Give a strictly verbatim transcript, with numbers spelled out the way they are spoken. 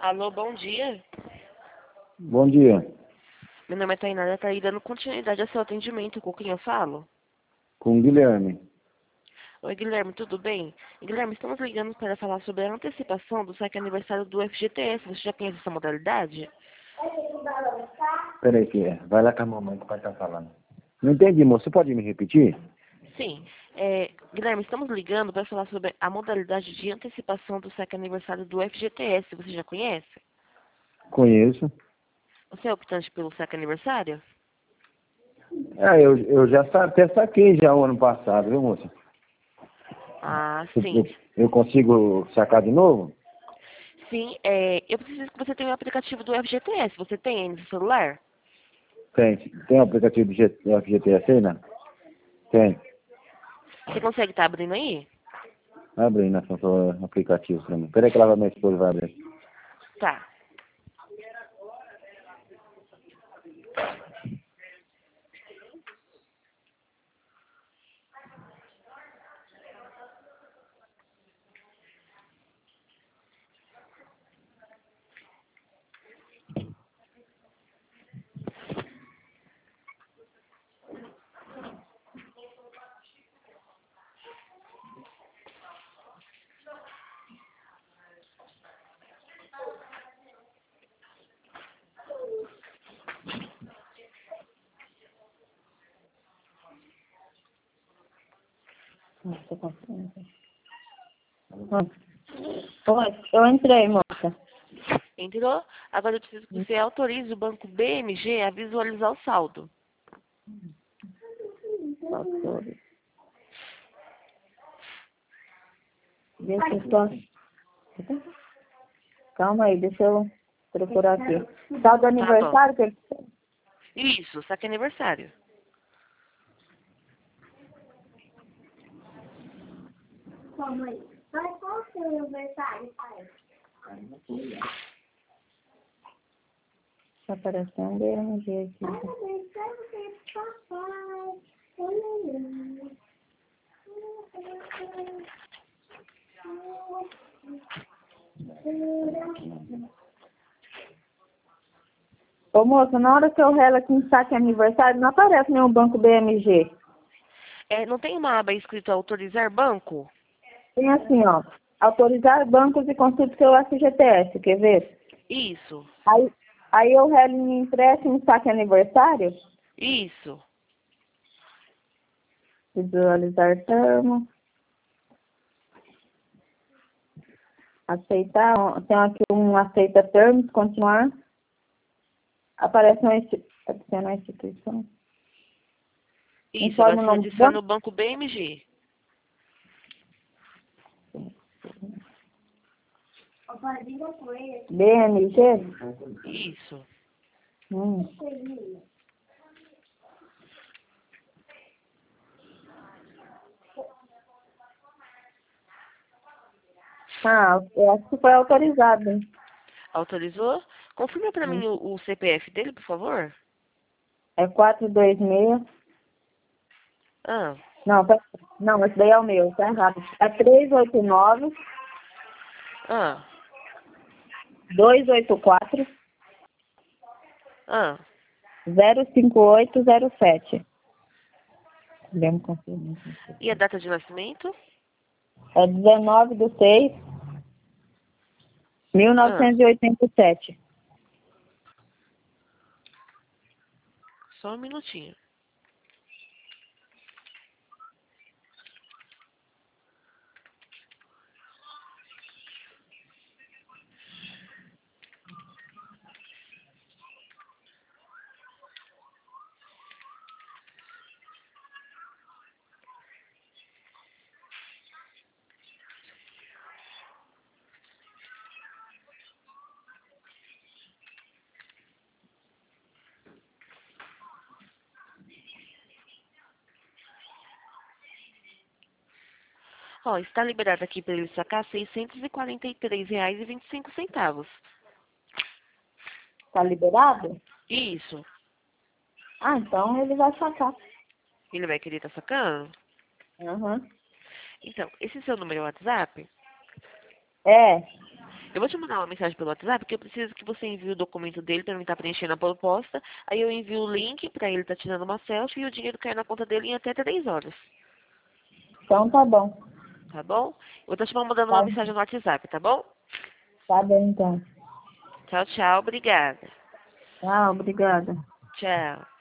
Alô, bom dia. Bom dia. Meu nome é Tainara, tá aí dando continuidade ao seu atendimento. Com quem eu falo? Com o Guilherme. Oi, Guilherme, tudo bem? Guilherme, estamos ligando para falar sobre a antecipação do saque aniversário do F G T S. Você já conhece essa modalidade? Peraí, que é. Vai lá com a mamãe que o pai estar falando. Não entendi, moço. Você pode me repetir? Sim. É, Guilherme, estamos ligando para falar sobre a modalidade de antecipação do saque aniversário do F G T S. Você já conhece? Conheço. Você é optante pelo saque aniversário? Ah, eu, eu já sa- até saquei já o ano passado, viu, moça? Ah, Eu, sim. eu- eu consigo sacar de novo? Sim, é, eu preciso que você tenha o aplicativo do F G T S. Você tem aí no seu celular? Tem. Tem o aplicativo do G- do F G T S aí, né? Tem. Você consegue estar abrindo aí? Abre aí na sua aplicativo pra mim. Peraí que lá vai minha esposa vai abrir. Tá. Nossa, paciência. Oi, eu entrei, moça. Entrou? Agora eu preciso que você autorize o banco B M G a visualizar o saldo. Doutor. Deixa eu só... Calma aí, deixa eu procurar aqui. Tal do aniversário que ele... Isso, saque aniversário. Calma aí. Mas qual o seu aniversário, pai? Tá aparecendo B M G aqui. Aniversário do papai. Olha. Ô, moça, na hora que eu relo aqui em saque aniversário, não aparece nenhum banco B M G. É, não tem uma aba escrito autorizar banco? Tem assim, ó. Autorizar bancos e consulta seu F G T S, quer ver? Isso, Aí, aí eu relo em empréstimo em saque aniversário. isso. Visualizar termo. Aceitar. Tem aqui um aceita termos, continuar. Aparece uma insti- adicionar instituição. Isso, Informe agora o você nome do adiciona banco. o banco B M G. Papai, liga com ele. B M G. Isso. Hum. Ah, eu acho que foi autorizado. Hein? Autorizou? Confirma para mim Hum. o, o C P F dele, por favor. É quatro dois seis. Ah, Não, tá... não, esse daí é o meu, tá errado. É três oito nove, ah, dois oito quatro, ah. zero cinco oito zero sete. Vamos confirmar. E a data de nascimento? É dezenove de seis de mil Ah, novecentos e oitenta e sete. só um minutinho. Ó, está liberado aqui para ele sacar seiscentos e quarenta e três reais e vinte e cinco centavos. Tá liberado? Isso. Ah, então ele vai sacar. Ele vai querer estar sacando? Uhum. Então, esse seu número é o WhatsApp? É. Eu vou te mandar uma mensagem pelo WhatsApp, porque eu preciso que você envie o documento dele para ele estar preenchendo a proposta. Aí eu envio o link para ele estar tirando uma selfie e o dinheiro cai na conta dele em até três horas. Então tá bom. Tá bom? Eu vou estar te mandando Tá uma bom. mensagem no WhatsApp, tá bom? Tá bem, então. Tchau, tchau. Obrigada. Tchau, obrigada. Tchau.